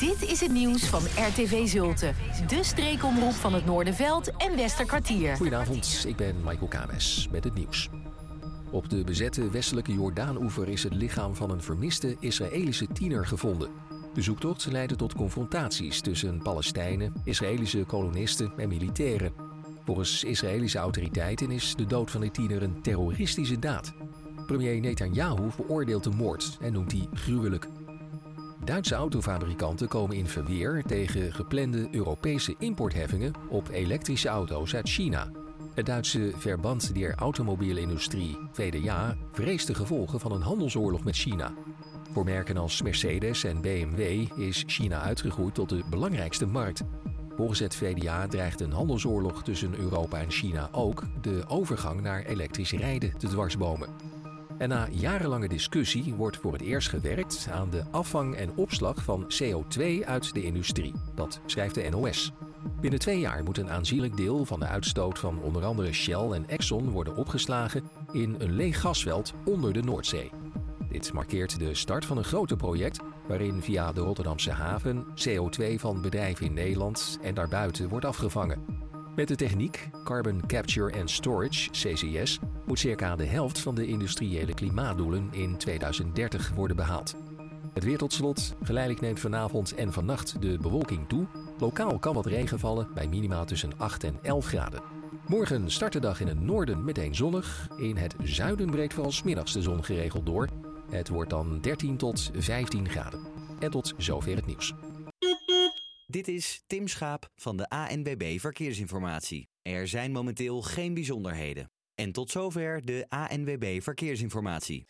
Dit is het nieuws van RTV Zulte. De streekomroep van het Noorderveld en Westerkwartier. Goedenavond, ik ben Michael Kames met het nieuws. Op de bezette westelijke Jordaan-oever is het lichaam van een vermiste Israëlische tiener gevonden. De zoektocht leidde tot confrontaties tussen Palestijnen, Israëlische kolonisten en militairen. Volgens Israëlische autoriteiten is de dood van de tiener een terroristische daad. Premier Netanyahu veroordeelt de moord en noemt die gruwelijk. Duitse autofabrikanten komen in verweer tegen geplande Europese importheffingen op elektrische auto's uit China. Het Duitse Verband der Automobielindustrie, VDA, vreest de gevolgen van een handelsoorlog met China. Voor merken als Mercedes en BMW is China uitgegroeid tot de belangrijkste markt. Volgens het VDA dreigt een handelsoorlog tussen Europa en China ook de overgang naar elektrisch rijden te dwarsbomen. En na jarenlange discussie wordt voor het eerst gewerkt aan de afvang en opslag van CO2 uit de industrie. Dat schrijft de NOS. Binnen 2 jaar moet een aanzienlijk deel van de uitstoot van onder andere Shell en Exxon worden opgeslagen in een leeg gasveld onder de Noordzee. Dit markeert de start van een groter project waarin via de Rotterdamse haven CO2 van bedrijven in Nederland en daarbuiten wordt afgevangen. Met de techniek Carbon Capture and Storage, CCS, moet circa de helft van de industriële klimaatdoelen in 2030 worden behaald. Het weer tot slot. Geleidelijk neemt vanavond en vannacht de bewolking toe. Lokaal kan wat regen vallen bij minima tussen 8 en 11 graden. Morgen start de dag in het noorden meteen zonnig. In het zuiden breekt vooral 's middags de zon geregeld door. Het wordt dan 13 tot 15 graden. En tot zover het nieuws. Dit is Tim Schaap van de ANWB Verkeersinformatie. Er zijn momenteel geen bijzonderheden. En tot zover de ANWB Verkeersinformatie.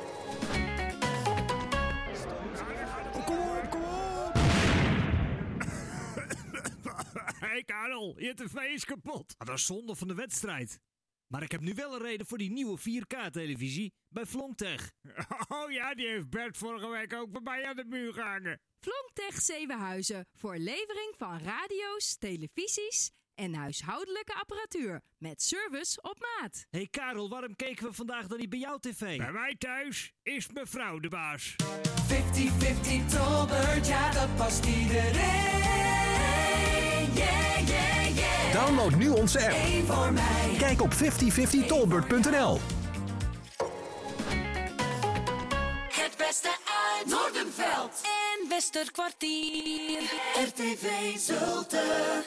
Kom op! Hé Karel, je tv is kapot. Dat is zonde van de wedstrijd. Maar ik heb nu wel een reden voor die nieuwe 4K-televisie bij Vlontech. Oh ja, die heeft Bert vorige week ook bij mij aan de muur gehangen. Vlontech Zevenhuizen voor levering van radio's, televisies en huishoudelijke apparatuur met service op maat. Hé Karel, waarom keken we vandaag dan niet bij jouw tv? Bij mij thuis is mevrouw de baas. 50-50 Tolbert, ja dat past iedereen. Yeah, yeah, yeah. Download nu onze app. Eén voor mij. Kijk op 5050tolbert.nl. Het beste uit Noordenveld En Westerkwartier. RTV Zulte.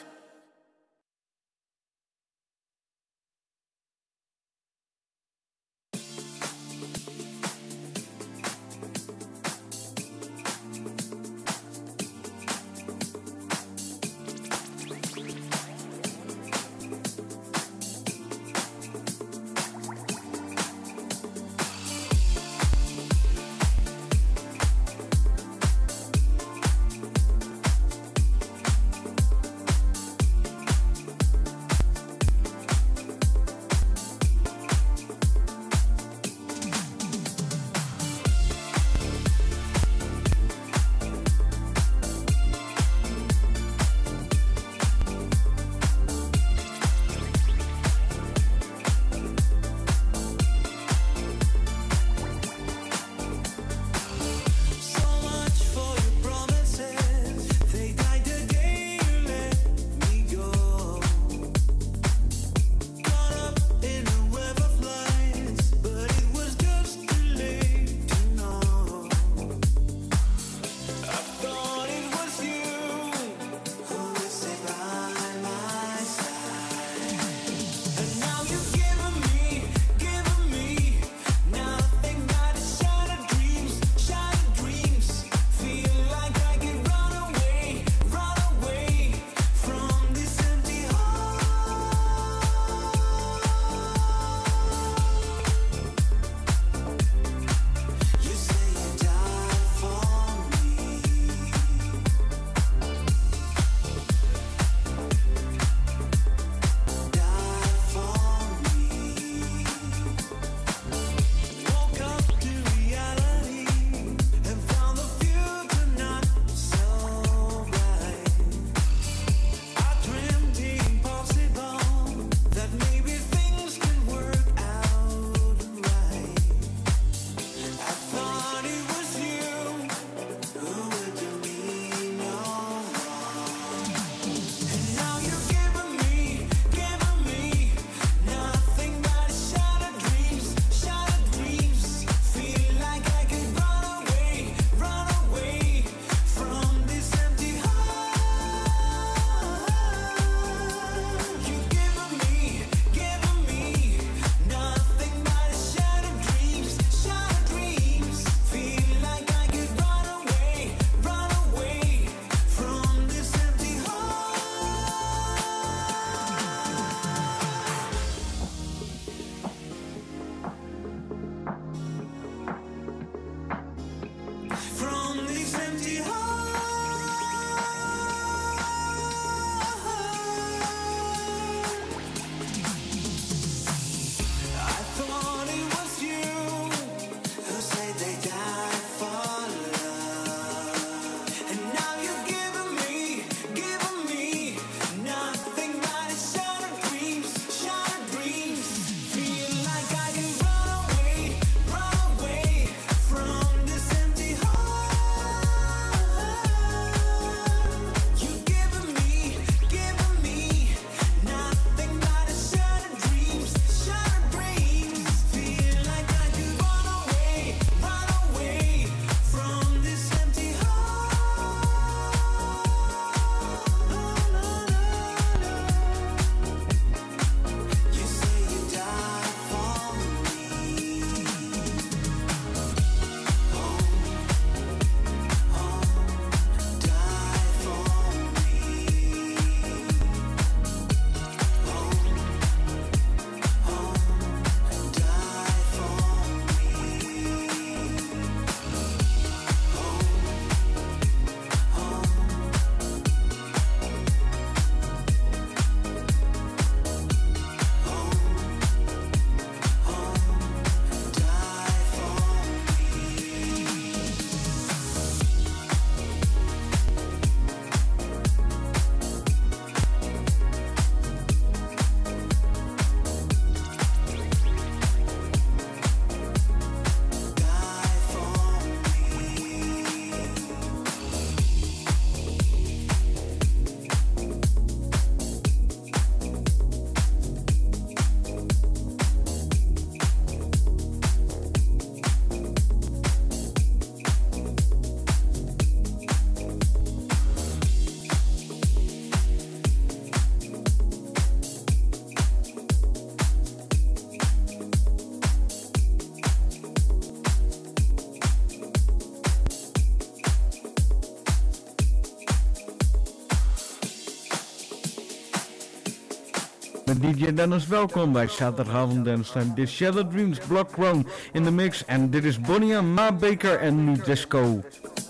met DJ Dennis. Welkom bij zaterdagavond Dennis Time. Dit is Shattered Dreams, Blood Crown in de mix. En dit is Bonnie, Ma Baker en nu Disco.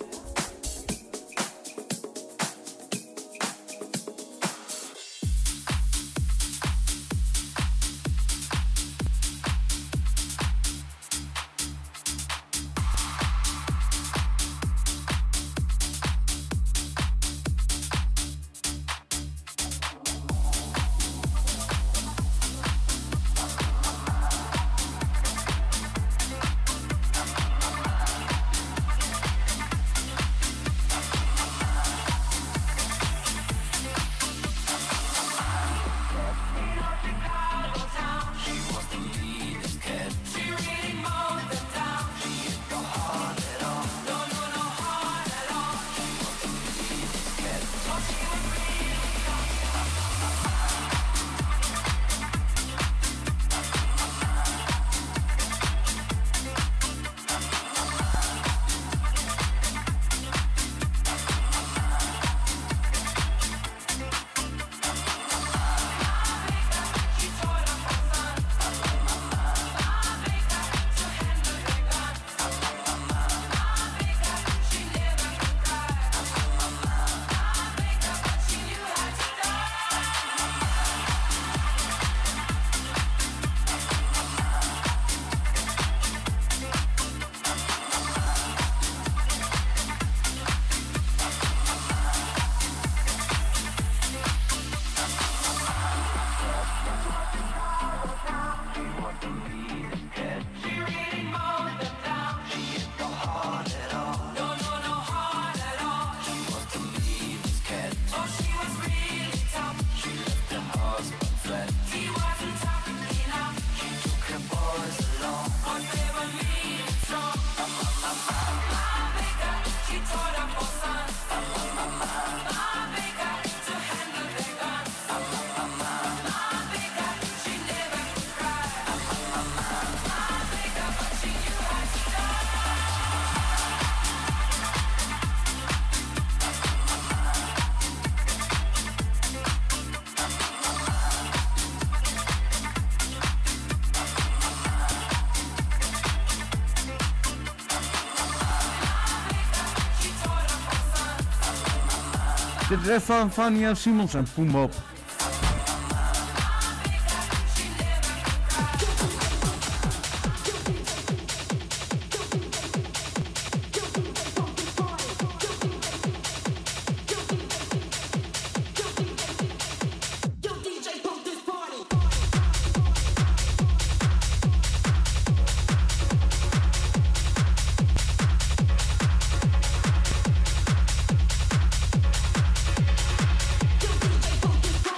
Dit is even van Vania Simons en Poembop. DJ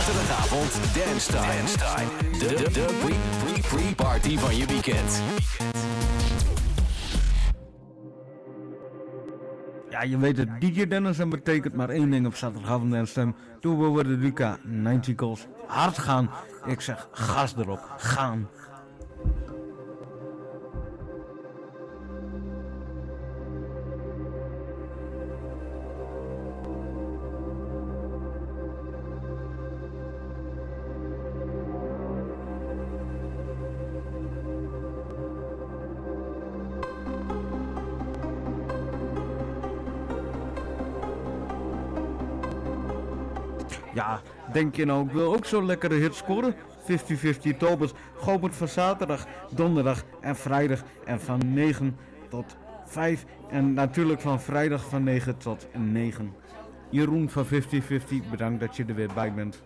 Zaterdagavond Dance Time. De pre-party van je weekend. Ja, je weet het, DJ Dennis en betekent maar één ding op zaterdagavond Dance Time. Toen we de Luca 90's hard gaan. Ik zeg gas erop, gaan. Ja, denk je nou, ik wil ook zo'n lekkere hit scoren? 50-50 Talbot, geopend van zaterdag, donderdag en vrijdag. En van 9 tot 5. En natuurlijk van vrijdag van 9 tot 9. Jeroen van 50-50, bedankt dat je er weer bij bent.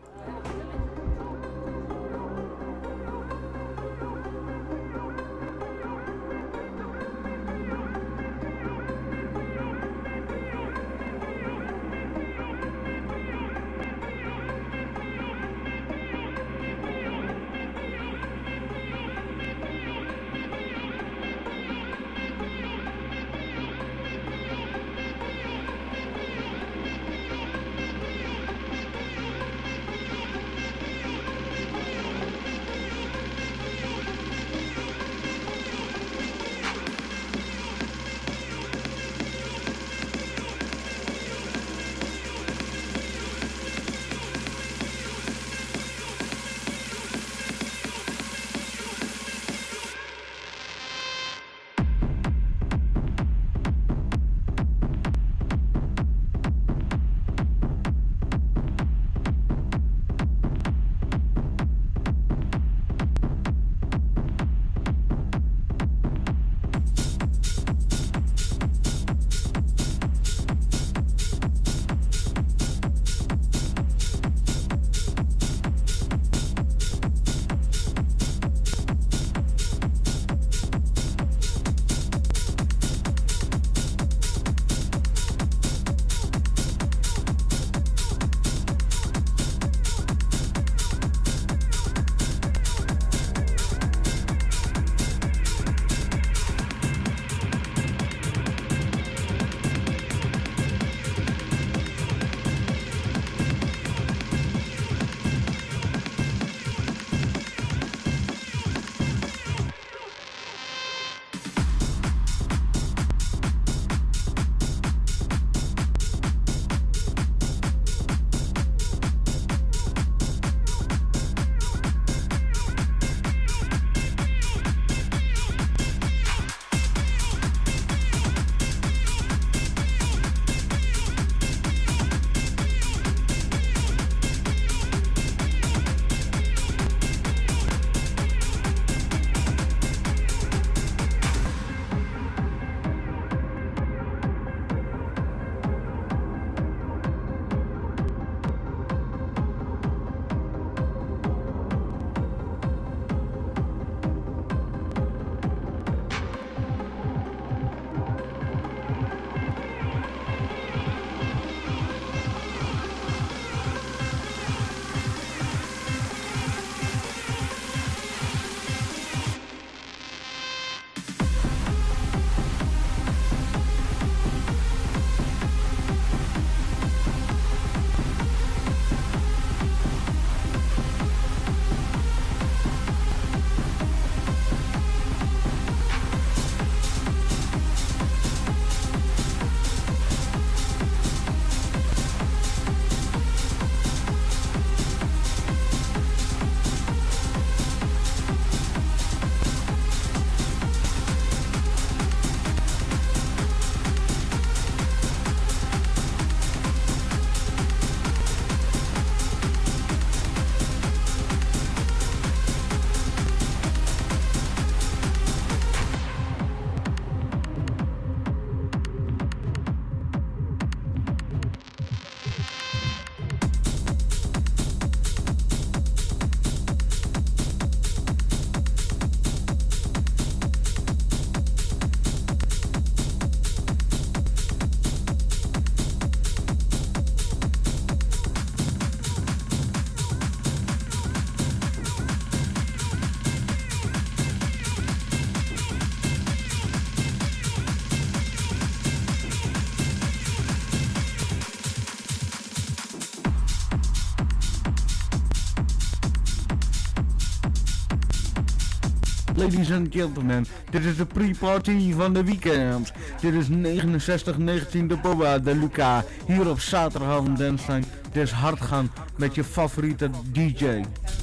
Ladies and gentlemen, dit is de pre-party van de weekend. Dit is 6919 de Boa de Luca, hier op zaterdagavond Dance. Het is hard gaan met je favoriete DJ.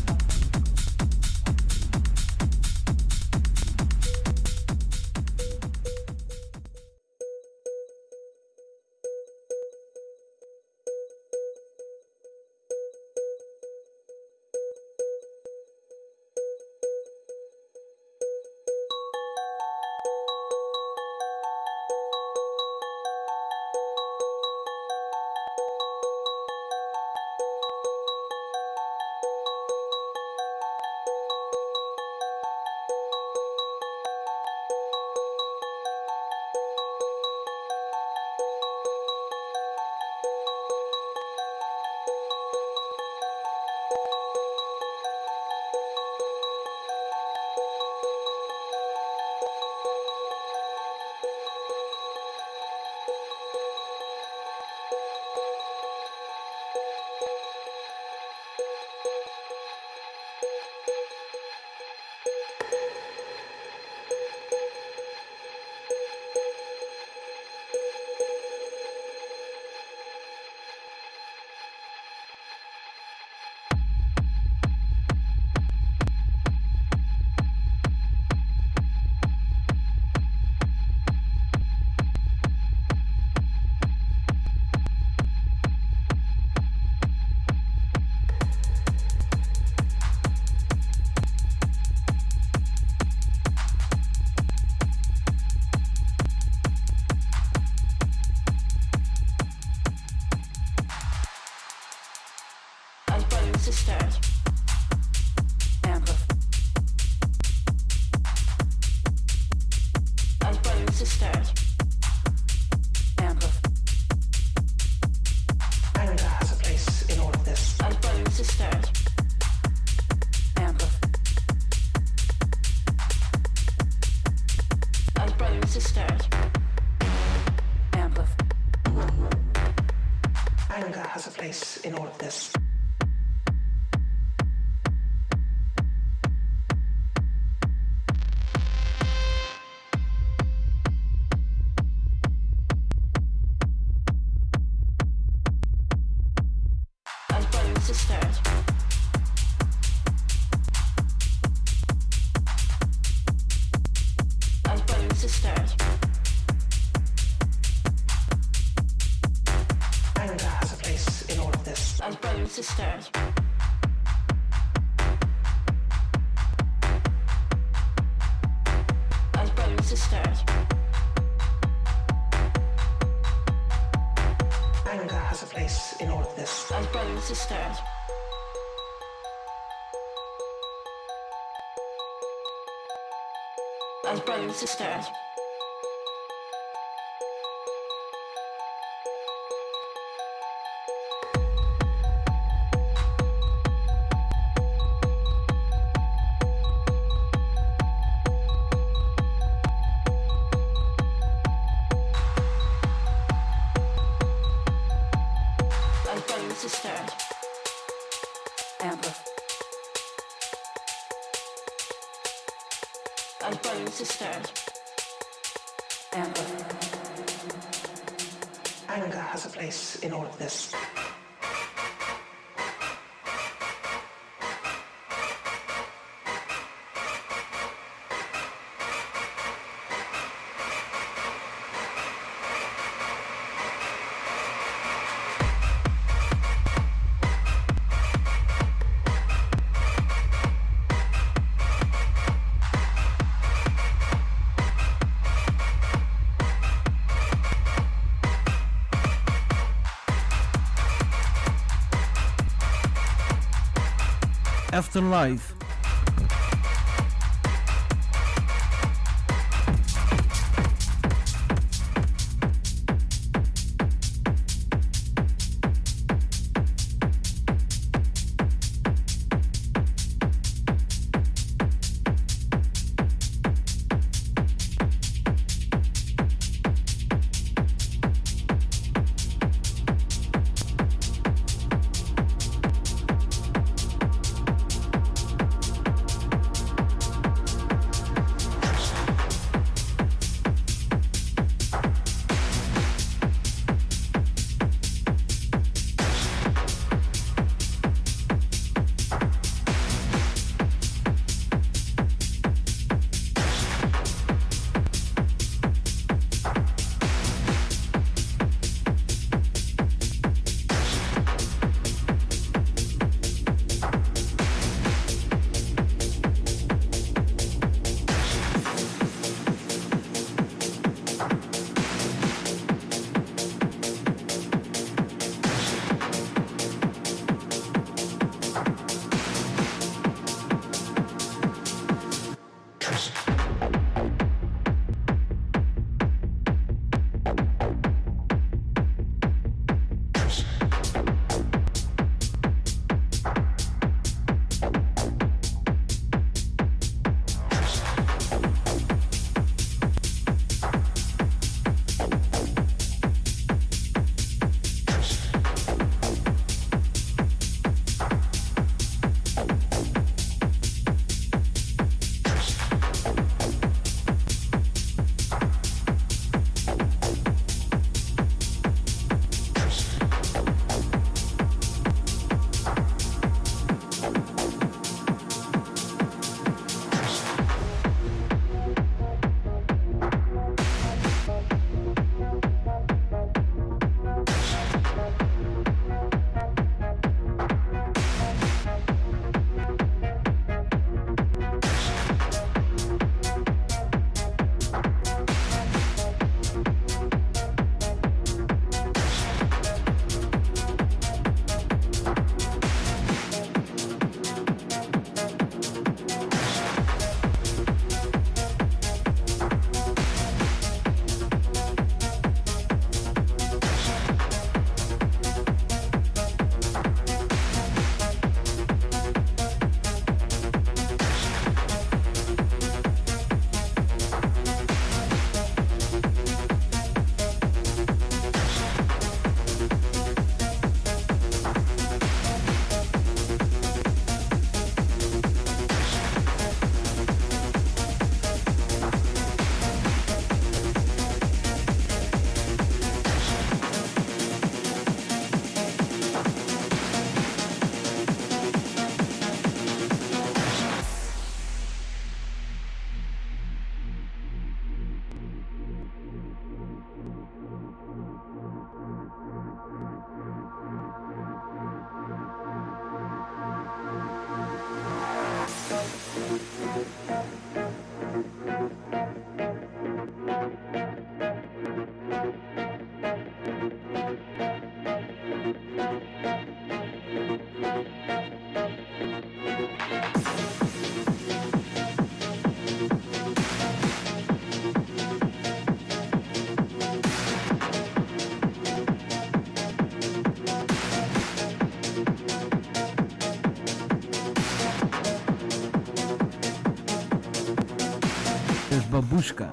As brothers and sisters. As brothers and sisters. Anger has a place in all of this. Afterlife. Babushka.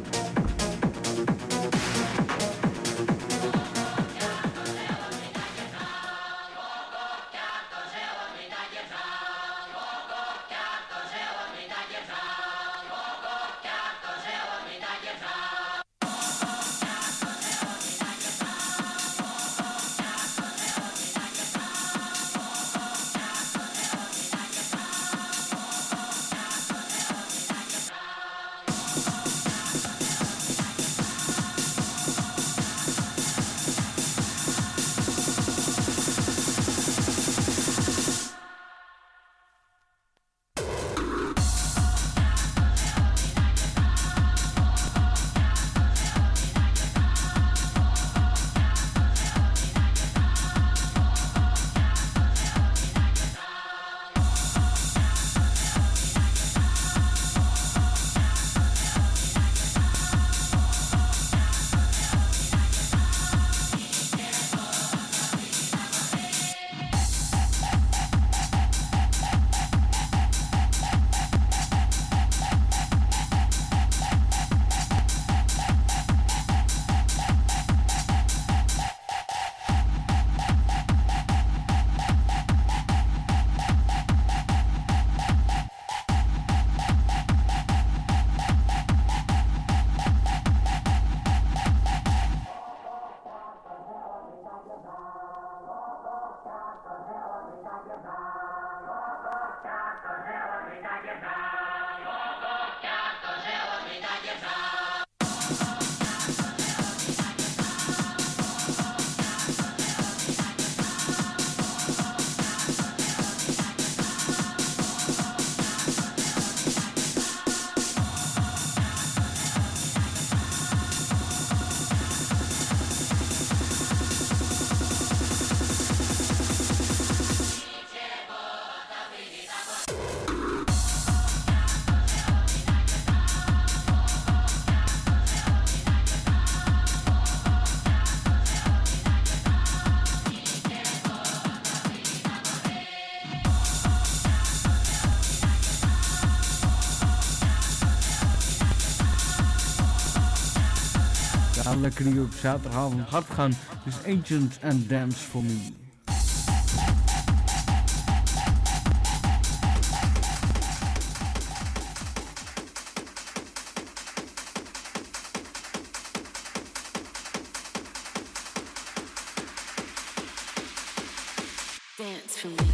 Lekker die op zaterdagavond hard gaan. Dus Ancient and Dance for Me. Dance for me.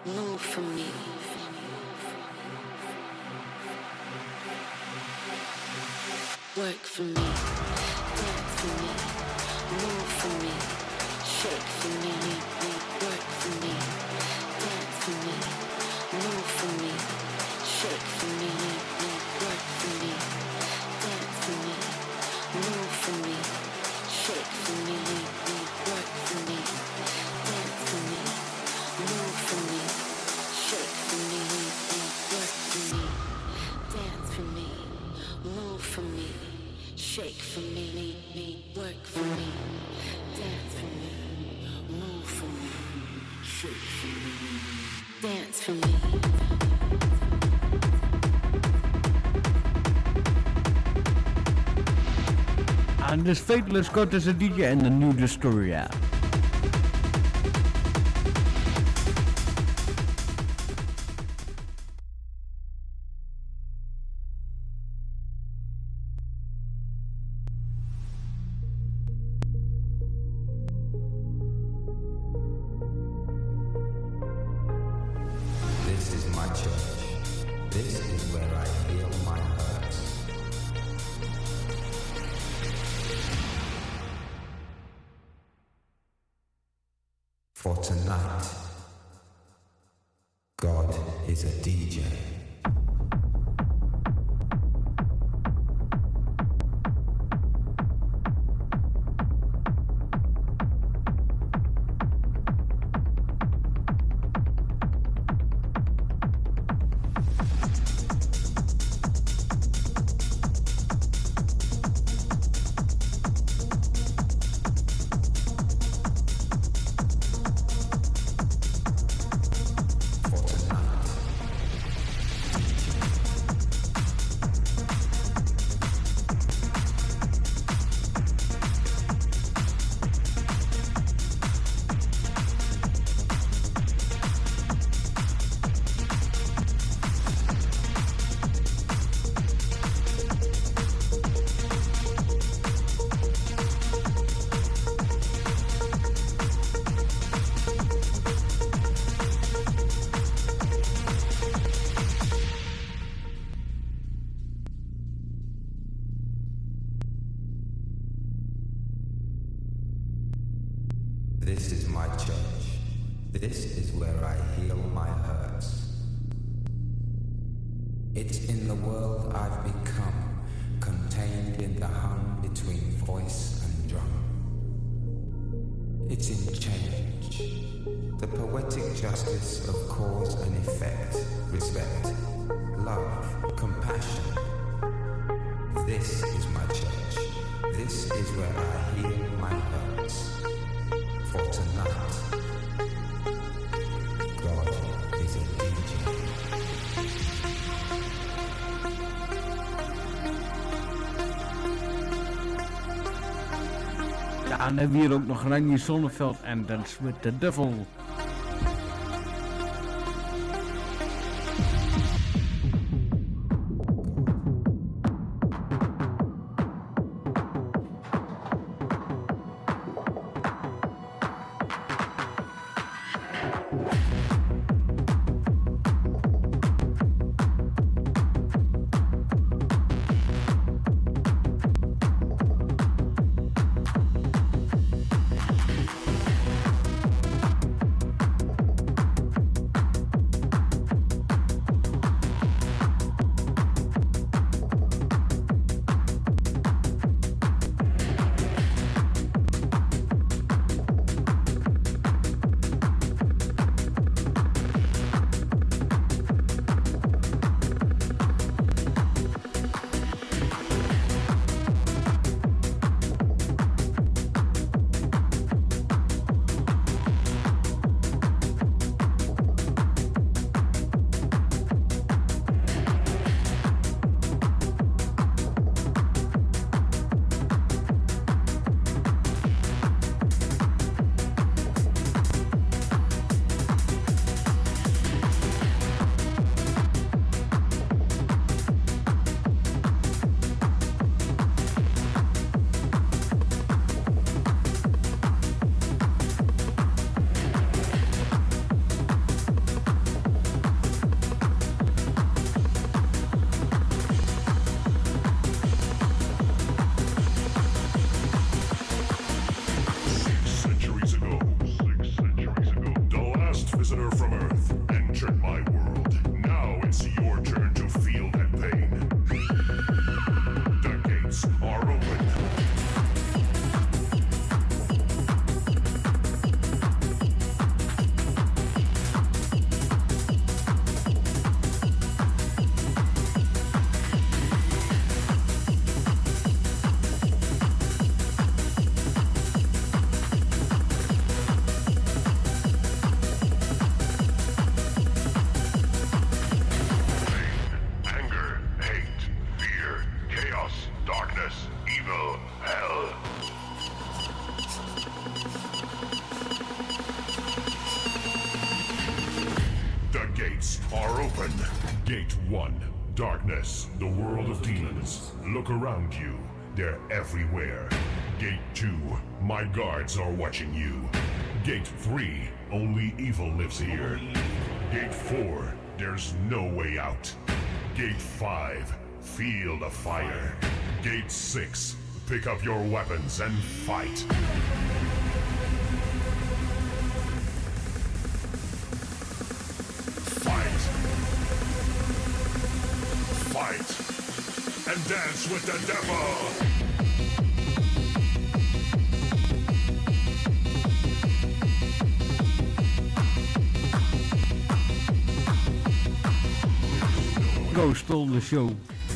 move for me. Work for me, dance for me, move for me, shake for me, work for me, dance for me, move for me, shake for me, work for me, dance for me, move for me, shake for me, work for me, dance for me, move for me, shake for me, work for me, dance for me, move for me, shake for me, work for me, dance for me, move for me, shake for me, dance for me. And this Fatal Scott is a DJ and a new Destroyer. This is my church. This is where I heal my hurts. For tonight, God is a DJ. This is my church. This is where I heal my hurts. It's in the world I've become, contained in the hum between voice and drum. It's in change, the poetic justice of cause and effect, respect, love, compassion. This is my church. This is where I heal my hurts. For tonight, God is a DJ. Ja, en dan hebben we hier ook nog Randy Zonneveld en Dance with the Devil. from Earth entered my world. Now it's your turn to feel that pain. The gates are open. Gate 1, darkness, the world of demons. Look around you, they're everywhere. Gate 2, my guards are watching you. Gate 3, only evil lives here. Gate 4, there's no way out. Gate 5, feel the fire. Gate 6, pick up your weapons and fight. And dance with the devil! Go stole the show.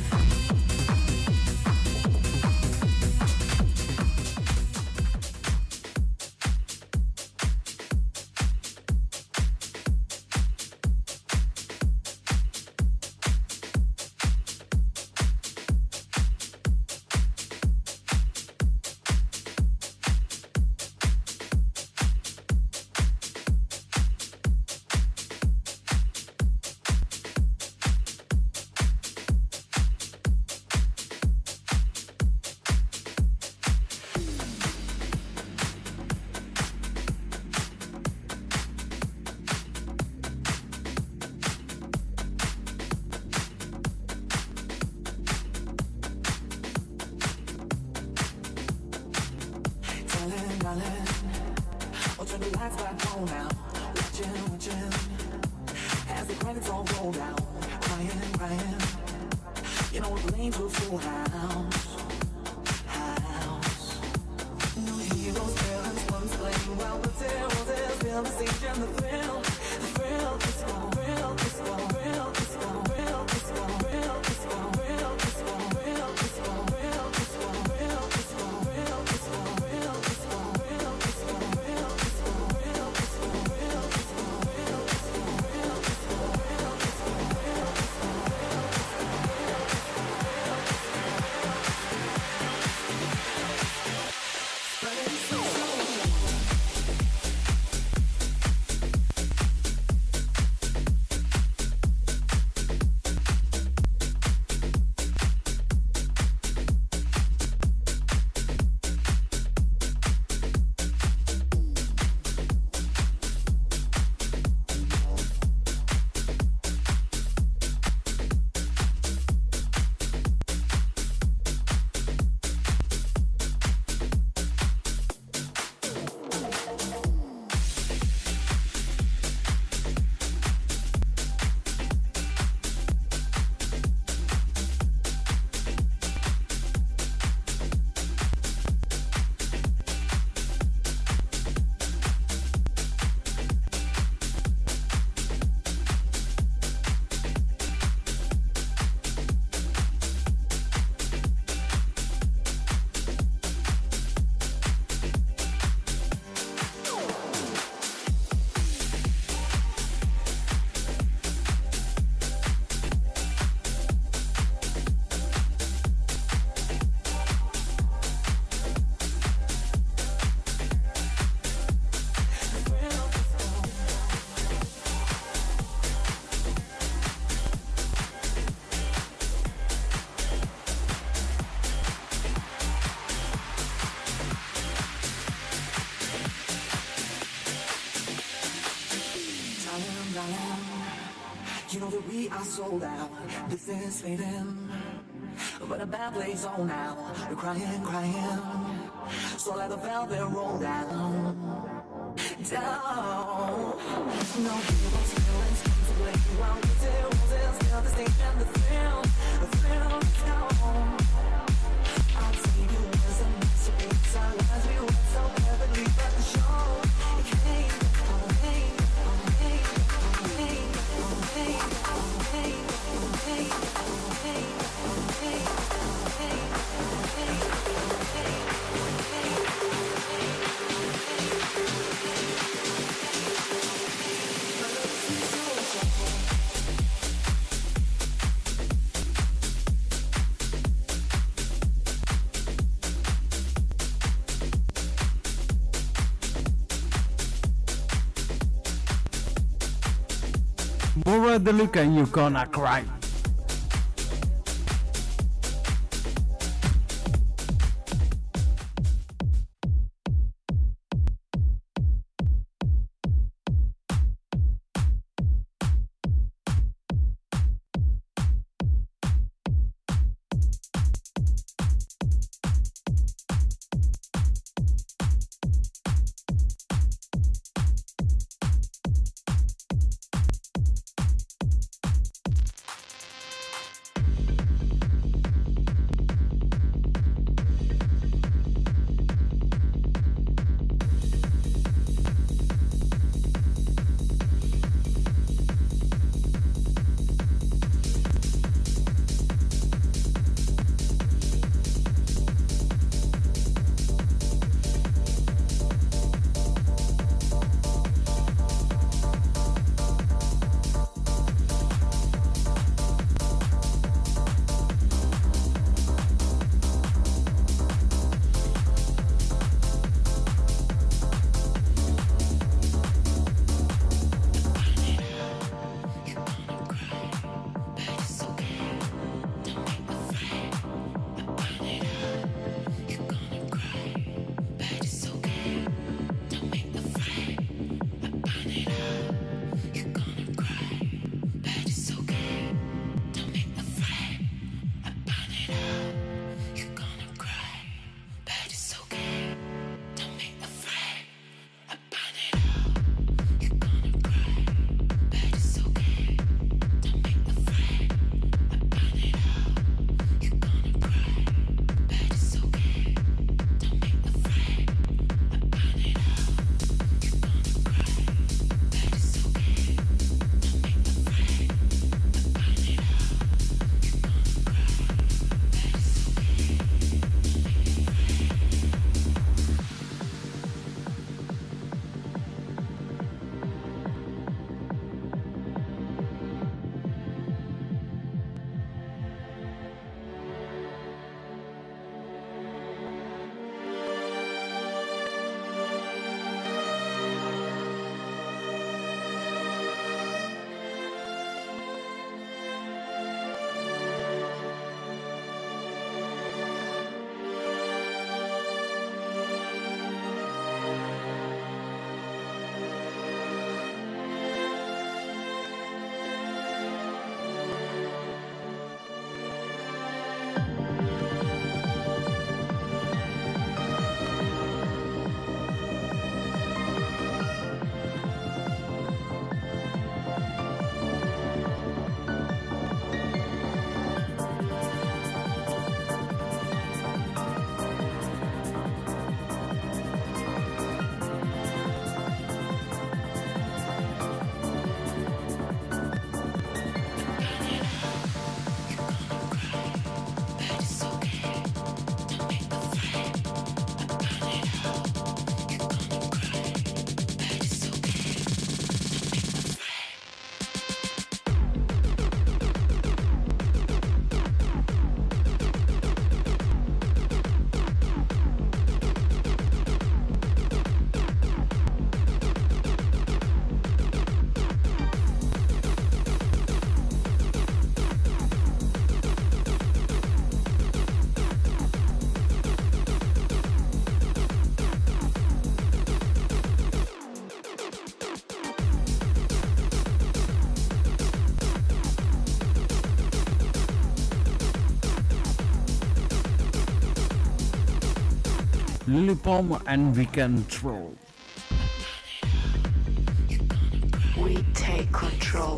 You know that we are sold out. This is fading, but a bad place on now. We're crying, crying. So let the velvet roll down. down. No feelings come to play while we do this. Still the stage and the thrill is gone. I'll see you as a masterpiece. Our lives we were so heavenly, but the show it came away. Maura De Luca and You Gonna Cry. Lily Palmer and Weekend Troll. control.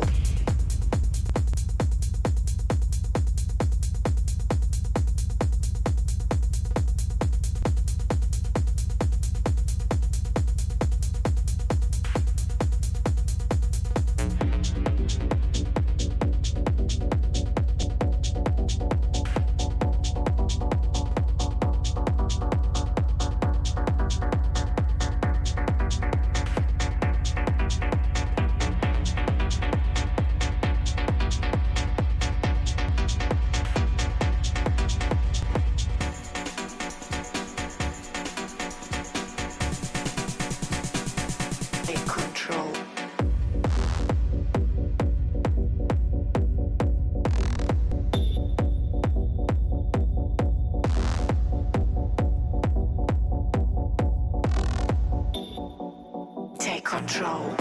Control.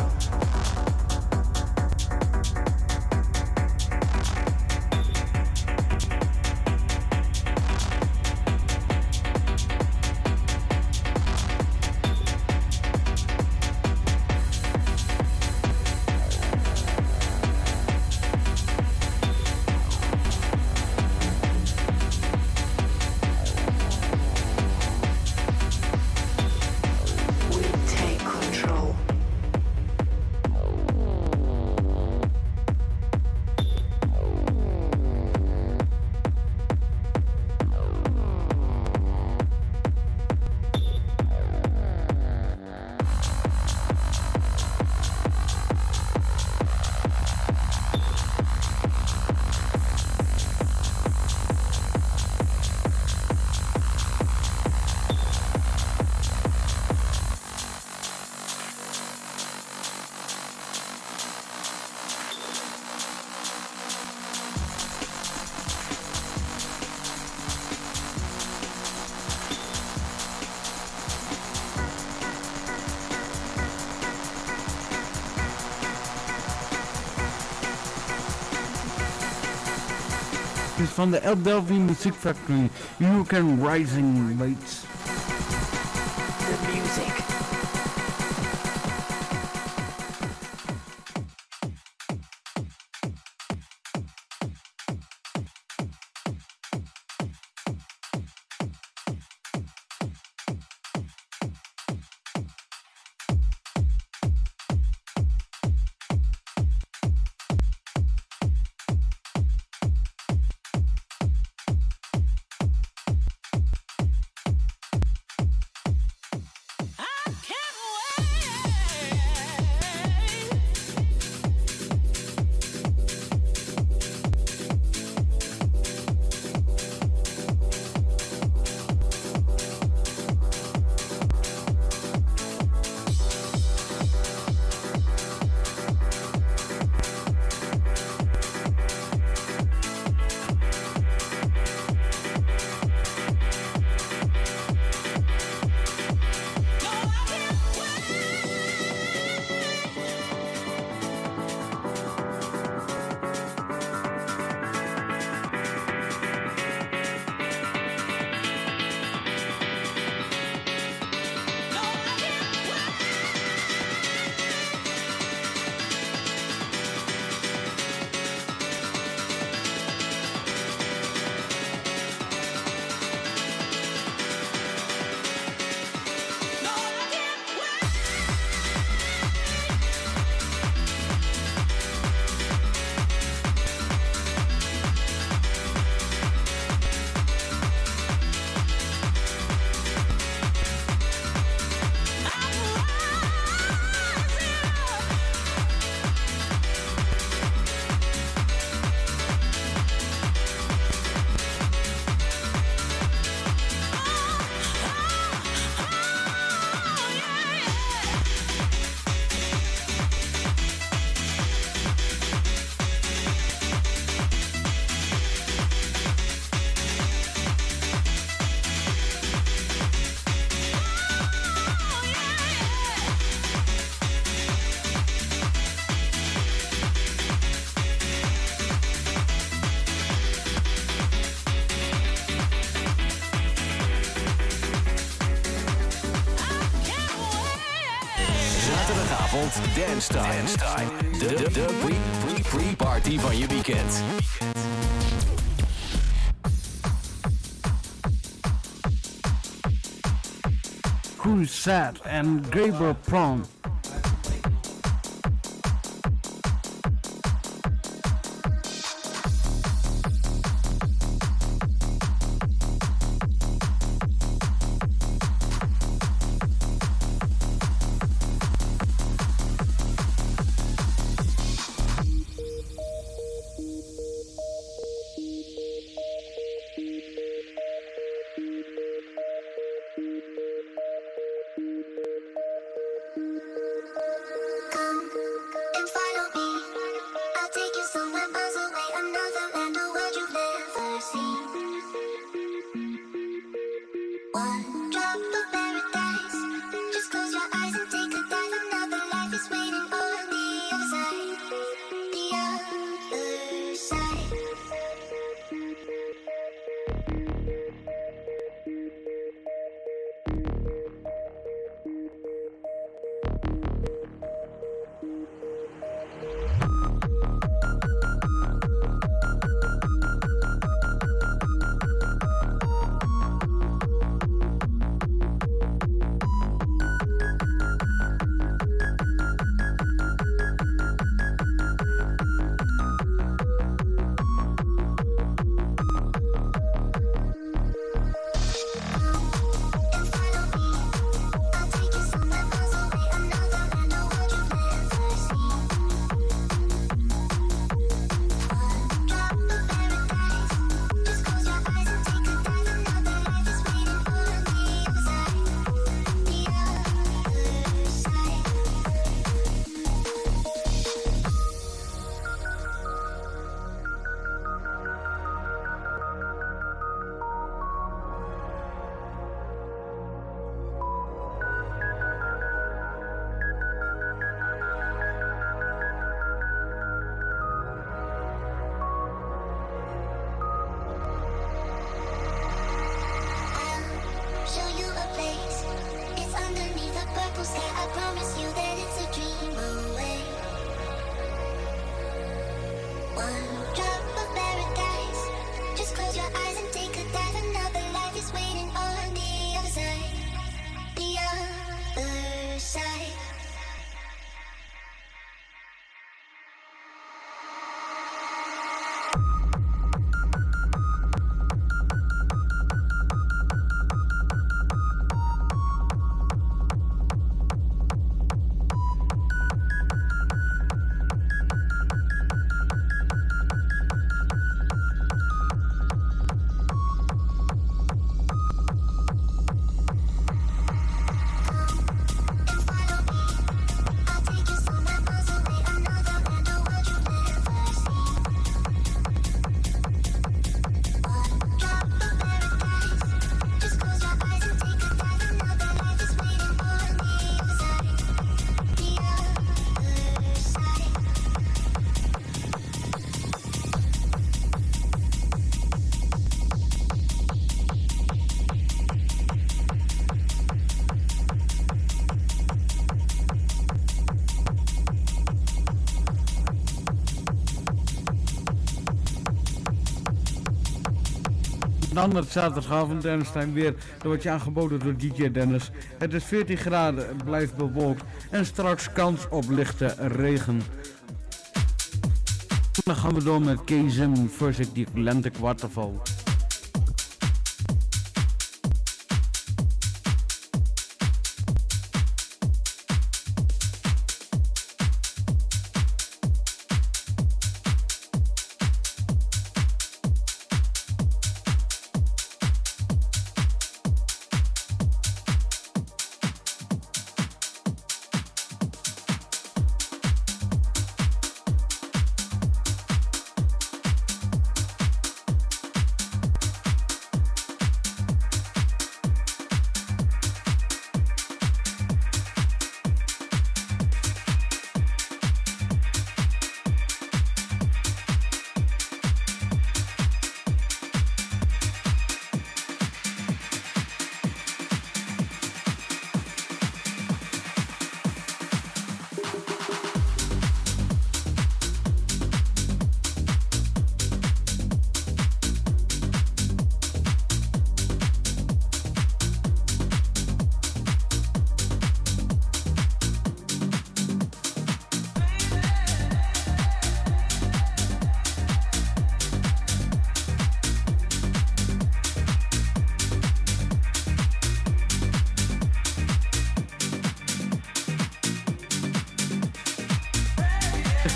Is van de El Delphi Music Factory. You Can Rising Lights. The music. Ah! Zaterdagavond Dance Time. De pre-party van je weekend. Crusade en Gabriel Prom. Dan het zaterdagavond Dennis weer. Dat wordt je aangeboden door DJ Dennis. Het is 14 graden, het blijft bewolkt en straks kans op lichte regen. Dan gaan we door met KZM versus die Atlantic Waterfall.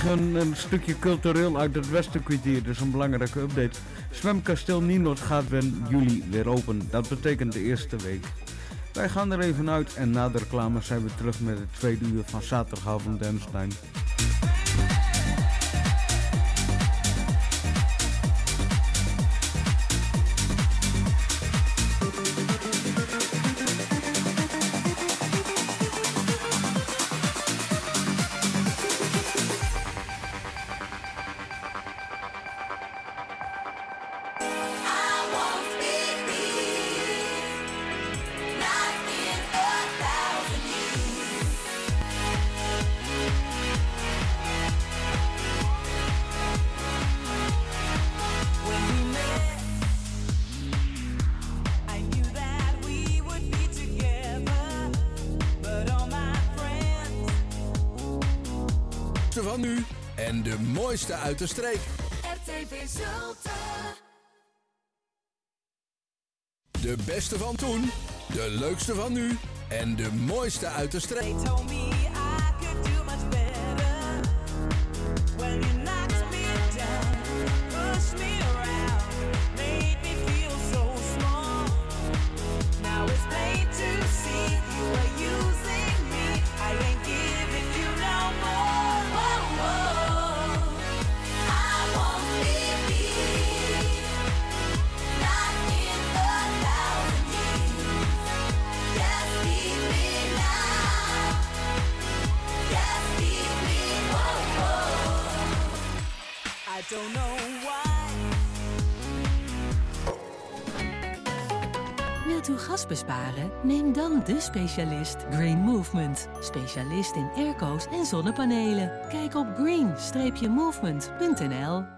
een stukje cultureel uit het Westerkwartier, dus een belangrijke update. Zwemkasteel Nienot gaat weer juli weer open, dat betekent de eerste week. Wij gaan er even uit en na de reclame zijn we terug met het tweede uur van zaterdagavond Dance Time. Van nu en de mooiste uit de streek. RTV Zulte. De beste van toen, de leukste van nu en de mooiste uit de streek. Don't know why. Wilt u gas besparen? Neem dan de specialist Green Movement. Specialist in airco's en zonnepanelen. Kijk op green-movement.nl.